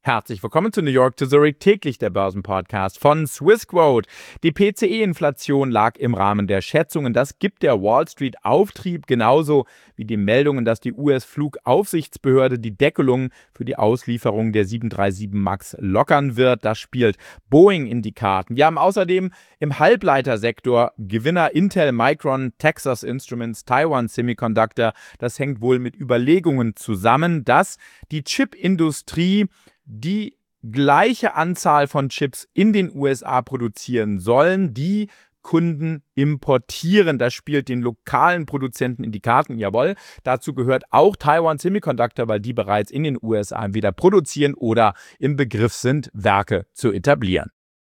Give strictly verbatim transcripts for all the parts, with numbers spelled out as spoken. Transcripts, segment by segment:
Herzlich willkommen zu New York to Zurich, täglich der Börsenpodcast von Swissquote. Die P C E-Inflation lag im Rahmen der Schätzungen. Das gibt der Wall Street Auftrieb, genauso wie die Meldungen, dass die U S-Flugaufsichtsbehörde die Deckelung für die Auslieferung der sieben drei sieben MAX lockern wird. Das spielt Boeing in die Karten. Wir haben außerdem im Halbleitersektor Gewinner Intel, Micron, Texas Instruments, Taiwan Semiconductor. Das hängt wohl mit Überlegungen zusammen, dass die Chipindustrie die gleiche Anzahl von Chips in den U S A produzieren sollen, die Kunden importieren. Das spielt den lokalen Produzenten in die Karten, jawohl. Dazu gehört auch Taiwan Semiconductor, weil die bereits in den U S A entweder produzieren oder im Begriff sind, Werke zu etablieren.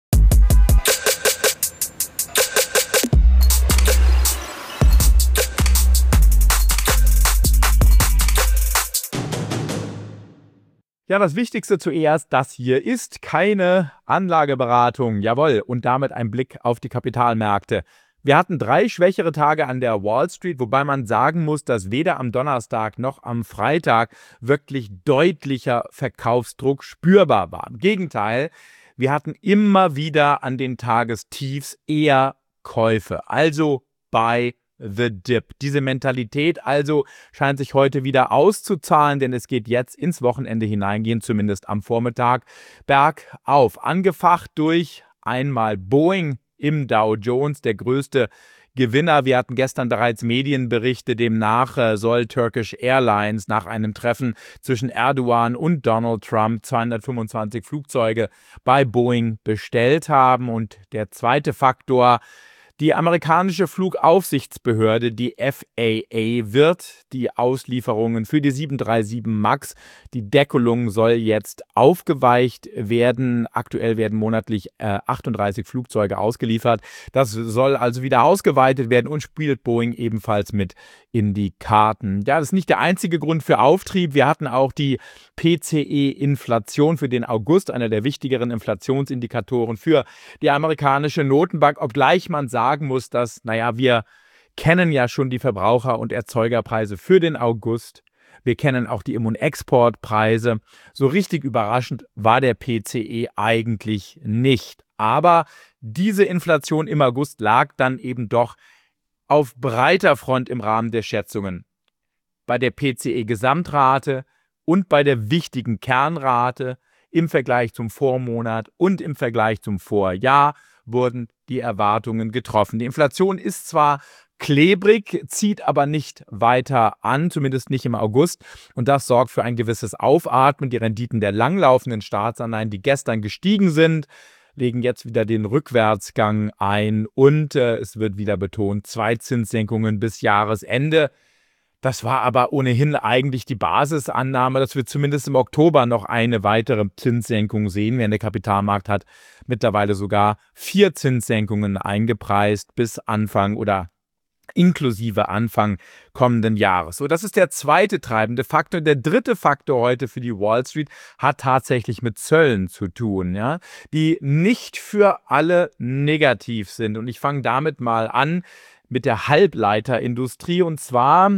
Ja, das Wichtigste zuerst, das hier ist keine Anlageberatung, jawohl, und damit ein Blick auf die Kapitalmärkte. Wir hatten drei schwächere Tage an der Wall Street, wobei man sagen muss, dass weder am Donnerstag noch am Freitag wirklich deutlicher Verkaufsdruck spürbar war. Im Gegenteil, wir hatten immer wieder an den Tagestiefs eher Käufe, also bei The Dip. Diese Mentalität also scheint sich heute wieder auszuzahlen, denn es geht jetzt ins Wochenende hineingehen, zumindest am Vormittag, bergauf. Angefacht durch einmal Boeing im Dow Jones, der größte Gewinner. Wir hatten gestern bereits Medienberichte, demnach äh, soll Turkish Airlines nach einem Treffen zwischen Erdogan und Donald Trump zweihundertfünfundzwanzig Flugzeuge bei Boeing bestellt haben. Und der zweite Faktor: Die amerikanische Flugaufsichtsbehörde, die F A A, wird die Auslieferungen für die sieben drei sieben MAX, die Deckelung soll jetzt aufgeweicht werden. Aktuell werden monatlich äh, achtunddreißig Flugzeuge ausgeliefert. Das soll also wieder ausgeweitet werden und spielt Boeing ebenfalls mit in die Karten. Ja, das ist nicht der einzige Grund für Auftrieb. Wir hatten auch die P C E-Inflation für den August, einer der wichtigeren Inflationsindikatoren für die amerikanische Notenbank, obgleich man sagt, sagen muss, dass, naja, wir kennen ja schon die Verbraucher- und Erzeugerpreise für den August. Wir kennen auch die Im- und Exportpreise. So richtig überraschend war der P C E eigentlich nicht. Aber diese Inflation im August lag dann eben doch auf breiter Front im Rahmen der Schätzungen. Bei der P C E-Gesamtrate und bei der wichtigen Kernrate im Vergleich zum Vormonat und im Vergleich zum Vorjahr wurden die Erwartungen getroffen. Die Inflation ist zwar klebrig, zieht aber nicht weiter an, zumindest nicht im August. Und das sorgt für ein gewisses Aufatmen. Die Renditen der langlaufenden Staatsanleihen, die gestern gestiegen sind, legen jetzt wieder den Rückwärtsgang ein. Und äh, es wird wieder betont, zwei Zinssenkungen bis Jahresende. Das war aber ohnehin eigentlich die Basisannahme, dass wir zumindest im Oktober noch eine weitere Zinssenkung sehen, während der Kapitalmarkt hat mittlerweile sogar vier Zinssenkungen eingepreist bis Anfang oder inklusive Anfang kommenden Jahres. So, das ist der zweite treibende Faktor. Der dritte Faktor heute für die Wall Street hat tatsächlich mit Zöllen zu tun, ja, die nicht für alle negativ sind. Und ich fange damit mal an mit der Halbleiterindustrie. Und zwar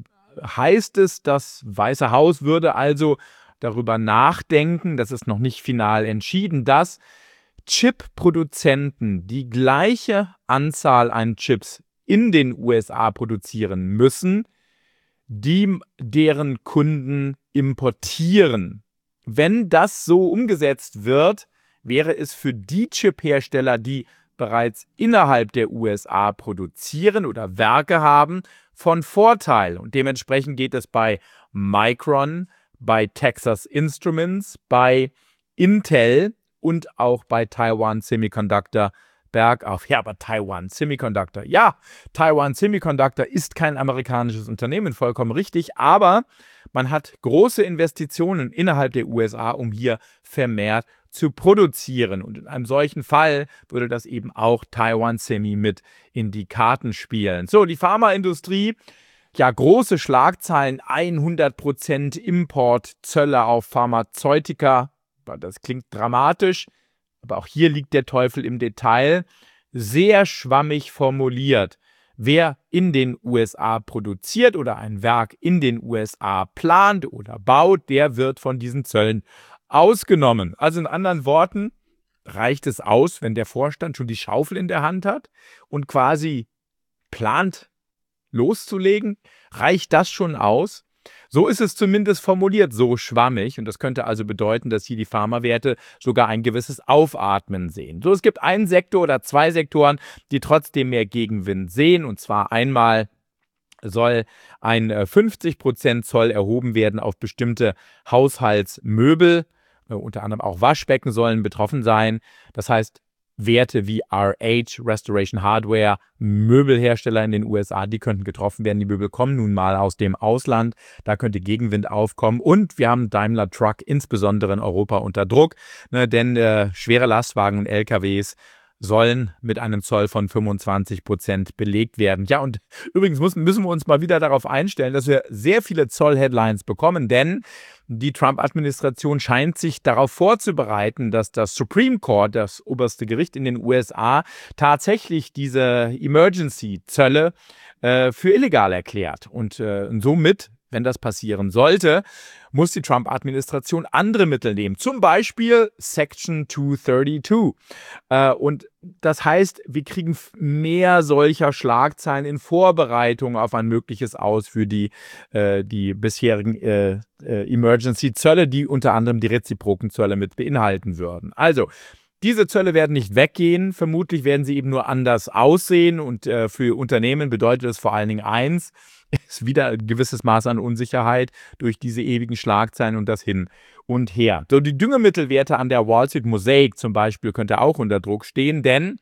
heißt es, das Weiße Haus würde also darüber nachdenken, das ist noch nicht final entschieden, dass Chip-Produzenten die gleiche Anzahl an Chips in den U S A produzieren müssen, die deren Kunden importieren. Wenn das so umgesetzt wird, wäre es für die Chip-Hersteller, die bereits innerhalb der U S A produzieren oder Werke haben, von Vorteil. Und dementsprechend geht es bei Micron, bei Texas Instruments, bei Intel und auch bei Taiwan Semiconductor bergauf. Ja, aber Taiwan Semiconductor, ja, Taiwan Semiconductor ist kein amerikanisches Unternehmen, vollkommen richtig, aber man hat große Investitionen innerhalb der U S A, um hier vermehrt zu produzieren. Und in einem solchen Fall würde das eben auch Taiwan Semi mit in die Karten spielen. So, die Pharmaindustrie, ja, große Schlagzeilen, hundert Prozent Importzölle auf Pharmazeutika. Das klingt dramatisch, aber auch hier liegt der Teufel im Detail. Sehr schwammig formuliert. Wer in den U S A produziert oder ein Werk in den U S A plant oder baut, der wird von diesen Zöllen ausgenommen. Also in anderen Worten, reicht es aus, wenn der Vorstand schon die Schaufel in der Hand hat und quasi plant loszulegen? Reicht das schon aus? So ist es zumindest formuliert, so schwammig. Und das könnte also bedeuten, dass hier die Pharmawerte sogar ein gewisses Aufatmen sehen. So, es gibt einen Sektor oder zwei Sektoren, die trotzdem mehr Gegenwind sehen. Und zwar einmal soll ein fünfzig Prozent Zoll erhoben werden auf bestimmte Haushaltsmöbel. Unter anderem auch Waschbecken sollen betroffen sein. Das heißt, Werte wie R H, Restoration Hardware, Möbelhersteller in den U S A, die könnten getroffen werden. Die Möbel kommen nun mal aus dem Ausland. Da könnte Gegenwind aufkommen. Und wir haben Daimler Truck insbesondere in Europa unter Druck, ne, denn äh, schwere Lastwagen und L K Ws sollen mit einem Zoll von fünfundzwanzig Prozent belegt werden. Ja, und übrigens müssen, müssen wir uns mal wieder darauf einstellen, dass wir sehr viele Zoll-Headlines bekommen, denn die Trump-Administration scheint sich darauf vorzubereiten, dass das Supreme Court, das oberste Gericht in den U S A, tatsächlich diese Emergency-Zölle äh, für illegal erklärt. Und, äh, und somit, wenn das passieren sollte, muss die Trump-Administration andere Mittel nehmen. Zum Beispiel Section zweihundertzweiunddreißig. Äh, und das heißt, wir kriegen mehr solcher Schlagzeilen in Vorbereitung auf ein mögliches Aus für die, äh, die bisherigen äh, äh, Emergency-Zölle, die unter anderem die reziproken Zölle mit beinhalten würden. Also, diese Zölle werden nicht weggehen. Vermutlich werden sie eben nur anders aussehen. Und äh, für Unternehmen bedeutet es vor allen Dingen eins, ist wieder ein gewisses Maß an Unsicherheit durch diese ewigen Schlagzeilen und das Hin und Her. So, die Düngemittelwerte an der Wall Street Mosaic zum Beispiel könnte auch unter Druck stehen, denn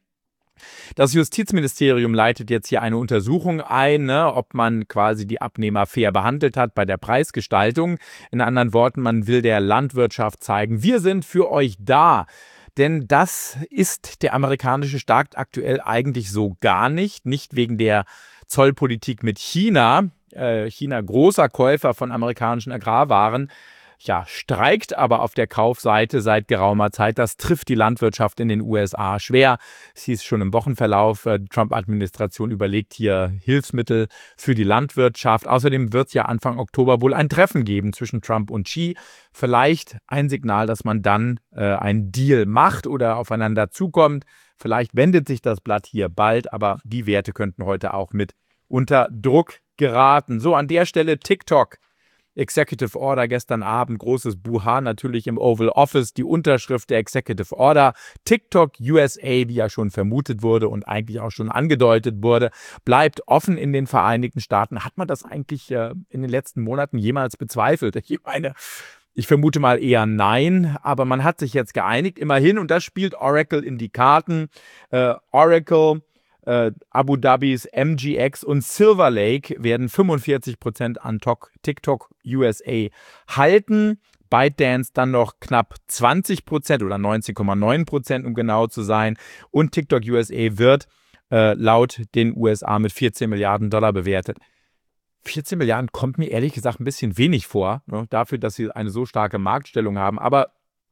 das Justizministerium leitet jetzt hier eine Untersuchung ein, ne, ob man quasi die Abnehmer fair behandelt hat bei der Preisgestaltung. In anderen Worten, man will der Landwirtschaft zeigen, wir sind für euch da. Denn das ist der amerikanische Staat aktuell eigentlich so gar nicht. Nicht wegen der Zollpolitik mit China. Äh, China, großer Käufer von amerikanischen Agrarwaren, ja, streikt aber auf der Kaufseite seit geraumer Zeit. Das trifft die Landwirtschaft in den U S A schwer. Es hieß schon im Wochenverlauf, die Trump-Administration überlegt hier Hilfsmittel für die Landwirtschaft. Außerdem wird es ja Anfang Oktober wohl ein Treffen geben zwischen Trump und Xi. Vielleicht ein Signal, dass man dann äh, einen Deal macht oder aufeinander zukommt. Vielleicht wendet sich das Blatt hier bald, aber die Werte könnten heute auch mit unter Druck geraten. So, an der Stelle TikTok. Executive Order gestern Abend, großes Buha natürlich im Oval Office, die Unterschrift der Executive Order. TikTok U S A, wie ja schon vermutet wurde und eigentlich auch schon angedeutet wurde, bleibt offen in den Vereinigten Staaten. Hat man das eigentlich äh, in den letzten Monaten jemals bezweifelt? Ich meine, ich vermute mal eher nein, aber man hat sich jetzt geeinigt, immerhin, und das spielt Oracle in die Karten. Äh, Oracle, Äh, Abu Dhabis M G X und Silver Lake werden fünfundvierzig Prozent an TikTok U S A halten. ByteDance dann noch knapp zwanzig Prozent oder neunzehn Komma neun Prozent, um genau zu sein. Und TikTok U S A wird äh, laut den U S A mit vierzehn Milliarden Dollar bewertet. vierzehn Milliarden kommt mir ehrlich gesagt ein bisschen wenig vor, ne, dafür, dass sie eine so starke Marktstellung haben. Aber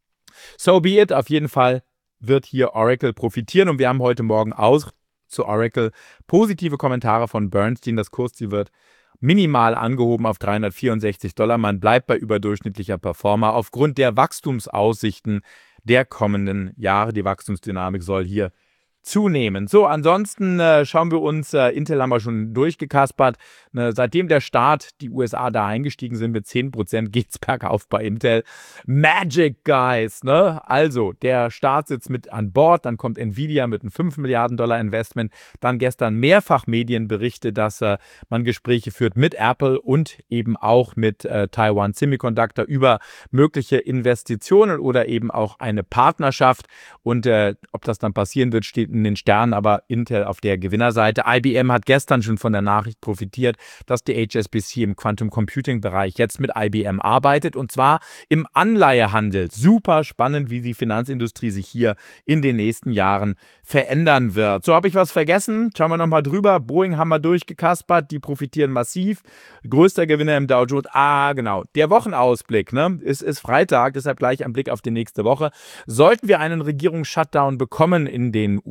so be it. Auf jeden Fall wird hier Oracle profitieren. Und wir haben heute Morgen aus zu Oracle positive Kommentare von Bernstein. Das Kursziel wird minimal angehoben auf dreihundertvierundsechzig Dollar. Man bleibt bei überdurchschnittlicher Performer aufgrund der Wachstumsaussichten der kommenden Jahre. Die Wachstumsdynamik soll hier zunehmen. So, ansonsten äh, schauen wir uns, äh, Intel haben wir schon durchgekaspert. Ne, seitdem der Staat, die U S A da eingestiegen sind mit zehn Prozent, geht es bergauf bei Intel. Magic, guys, ne? Also, der Staat sitzt mit an Bord, dann kommt Nvidia mit einem fünf Milliarden Dollar Investment. Dann gestern mehrfach Medienberichte, dass äh, man Gespräche führt mit Apple und eben auch mit äh, Taiwan Semiconductor über mögliche Investitionen oder eben auch eine Partnerschaft. Und äh, ob das dann passieren wird, steht in den Sternen, aber Intel auf der Gewinnerseite. I B M hat gestern schon von der Nachricht profitiert, dass die H S B C im Quantum Computing Bereich jetzt mit I B M arbeitet, und zwar im Anleihehandel. Super spannend, wie die Finanzindustrie sich hier in den nächsten Jahren verändern wird. So, habe ich was vergessen? Schauen wir nochmal drüber. Boeing haben wir durchgekaspert, die profitieren massiv. Größter Gewinner im Dow Jones. Ah, genau. Der Wochenausblick, ne? Es ist Freitag, deshalb gleich ein Blick auf die nächste Woche. Sollten wir einen Regierungs-Shutdown bekommen in den U S A,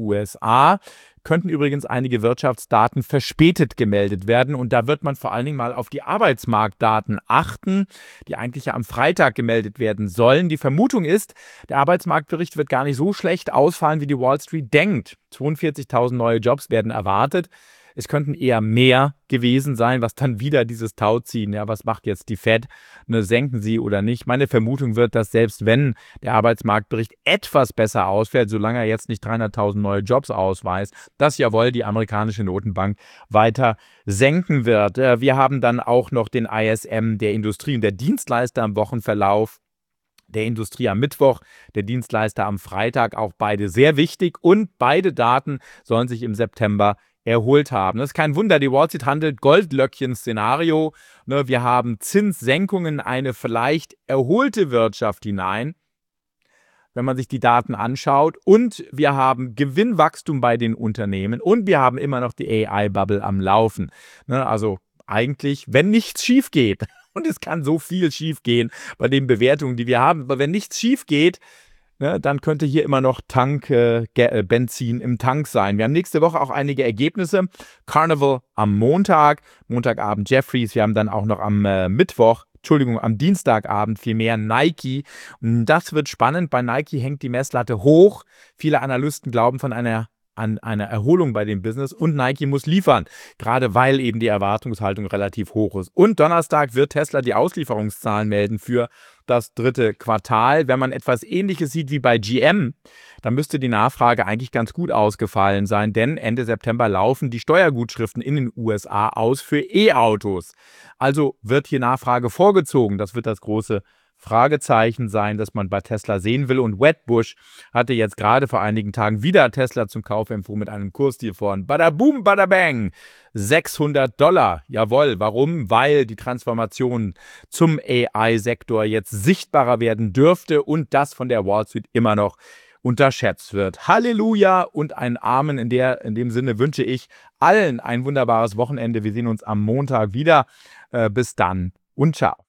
U S A könnten übrigens einige Wirtschaftsdaten verspätet gemeldet werden. Und da wird man vor allen Dingen mal auf die Arbeitsmarktdaten achten, die eigentlich ja am Freitag gemeldet werden sollen. Die Vermutung ist, der Arbeitsmarktbericht wird gar nicht so schlecht ausfallen, wie die Wall Street denkt. zweiundvierzigtausend neue Jobs werden erwartet. Es könnten eher mehr gewesen sein, was dann wieder dieses Tauziehen, ja, was macht jetzt die Fed, ne, senken sie oder nicht? Meine Vermutung wird, dass selbst wenn der Arbeitsmarktbericht etwas besser ausfällt, solange er jetzt nicht dreihunderttausend neue Jobs ausweist, dass jawohl die amerikanische Notenbank weiter senken wird. Wir haben dann auch noch den I S M der Industrie und der Dienstleister im Wochenverlauf. Der Industrie am Mittwoch, der Dienstleister am Freitag, auch beide sehr wichtig. Und beide Daten sollen sich im September erholt haben. Das ist kein Wunder, die Wall Street handelt Goldlöckchen-Szenario. Ne, wir haben Zinssenkungen, eine vielleicht erholte Wirtschaft hinein, wenn man sich die Daten anschaut. Und wir haben Gewinnwachstum bei den Unternehmen und wir haben immer noch die A I-Bubble am Laufen. Ne, also eigentlich, wenn nichts schief geht, und es kann so viel schief gehen bei den Bewertungen, die wir haben, aber wenn nichts schief geht, ne, dann könnte hier immer noch Tank, äh, Benzin im Tank sein. Wir haben nächste Woche auch einige Ergebnisse. Carnival am Montag, Montagabend Jeffries. Wir haben dann auch noch am äh, Mittwoch, Entschuldigung, am Dienstagabend vielmehr Nike. Und das wird spannend. Bei Nike hängt die Messlatte hoch. Viele Analysten glauben von einer an einer Erholung bei dem Business und Nike muss liefern, gerade weil eben die Erwartungshaltung relativ hoch ist. Und Donnerstag wird Tesla die Auslieferungszahlen melden für das dritte Quartal. Wenn man etwas Ähnliches sieht wie bei G M, dann müsste die Nachfrage eigentlich ganz gut ausgefallen sein, denn Ende September laufen die Steuergutschriften in den U S A aus für E-Autos. Also wird hier Nachfrage vorgezogen. Das wird das große Fragezeichen sein, das man bei Tesla sehen will. Und Wedbush hatte jetzt gerade vor einigen Tagen wieder Tesla zum Kauf empfohlen mit einem Kursdeal von Bada Boom, Bada Bang. sechshundert Dollar. Jawohl. Warum? Weil die Transformation zum A I-Sektor jetzt sichtbarer werden dürfte und das von der Wall Street immer noch unterschätzt wird. Halleluja und ein Amen. In, der, in dem Sinne wünsche ich allen ein wunderbares Wochenende. Wir sehen uns am Montag wieder. Äh, bis dann und ciao.